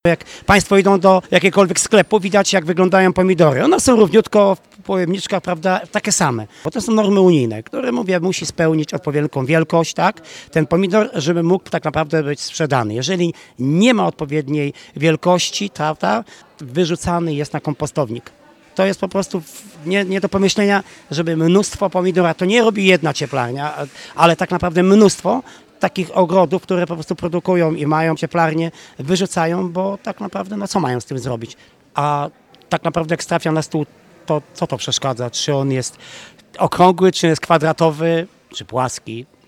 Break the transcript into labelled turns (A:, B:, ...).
A: Jak Państwo idą do jakiegokolwiek sklepu, widać jak wyglądają pomidory. One są równiutko w pojemniczkach, prawda, takie same. Bo to są normy unijne, które, mówię, musi spełnić odpowiednią wielkość, tak? Ten pomidor, żeby mógł tak naprawdę być sprzedany. Jeżeli nie ma odpowiedniej wielkości, prawda, wyrzucany jest na kompostownik. To jest po prostu nie do pomyślenia, żeby mnóstwo pomidora, to nie robi jedna cieplarnia, ale tak naprawdę mnóstwo takich ogrodów, które po prostu produkują i mają cieplarnię, wyrzucają, bo tak naprawdę no co mają z tym zrobić? A tak naprawdę jak trafia na stół, to co to przeszkadza? Czy on jest okrągły, czy jest kwadratowy, czy płaski?